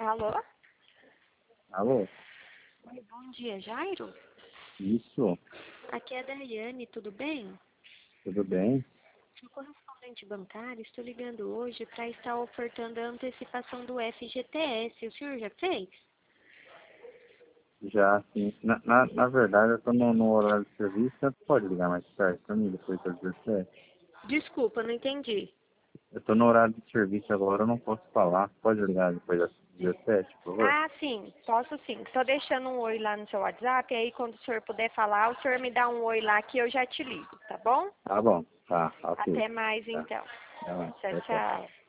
Alô? Alô? Oi, bom dia, Jairo? Isso, Aqui é a Daiane, tudo bem? tudo bem? Sou correspondente bancário, estou ligando hoje para estar ofertando a antecipação do FGTS. O senhor já fez? Já, sim. Na verdade, eu tô no horário de serviço, você pode ligar mais tarde pra mim, depois das 17? Desculpa, não entendi. Eu tô no horário de serviço agora, eu não posso falar. Pode ligar depois das 17, por favor? Ah, sim, posso sim. Estou deixando um oi lá no seu WhatsApp, aí quando o senhor puder falar, o senhor me dá um oi lá que eu já te ligo, tá bom? Tá bom, tá, ok. Até mais Tá, então. tá, Tchau, tchau, tchau. tchau.